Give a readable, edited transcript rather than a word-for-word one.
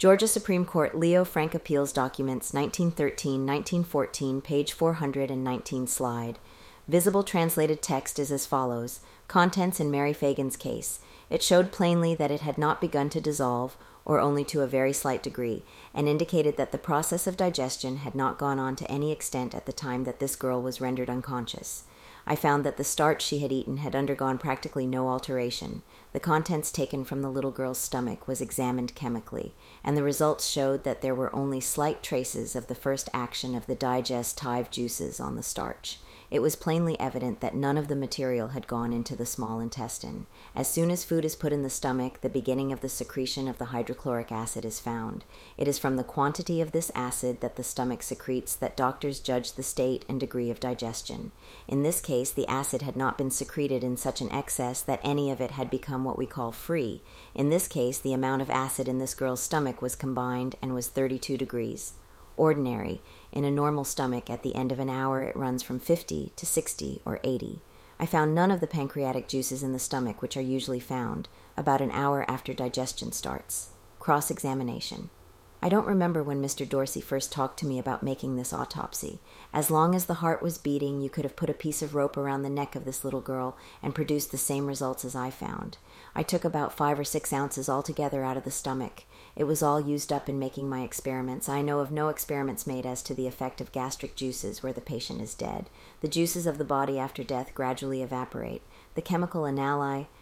Georgia Supreme Court Leo Frank Appeals Documents 1913-1914, page 419 slide. Visible translated text is as follows. Contents in Mary Fagan's case. It showed plainly that it had not begun to dissolve, or only to a very slight degree, and indicated that the process of digestion had not gone on to any extent at the time that this girl was rendered unconscious. I found that the starch she had eaten had undergone practically no alteration. The contents taken from the little girl's stomach was examined chemically, and the results showed that there were only slight traces of the first action of the digestive juices on the starch. It was plainly evident that none of the material had gone into the small intestine. As soon as food is put in the stomach, the beginning of the secretion of the hydrochloric acid is found. It is from the quantity of this acid that the stomach secretes that doctors judge the state and degree of digestion. In this case, the acid had not been secreted in such an excess that any of it had become what we call free. In this case, the amount of acid in this girl's stomach was combined and was 32 degrees. Ordinary. In a normal stomach, at the end of an hour, it runs from 50 to 60 or 80. I found none of the pancreatic juices in the stomach, which are usually found, about an hour after digestion starts. Cross-examination. I don't remember when Mr. Dorsey first talked to me about making this autopsy. As long as the heart was beating, you could have put a piece of rope around the neck of this little girl and produced the same results as I found. I took about 5 or 6 ounces altogether out of the stomach. It was all used up in making my experiments. I know of no experiments made as to the effect of gastric juices where the patient is dead. The juices of the body after death gradually evaporate. The chemical analyte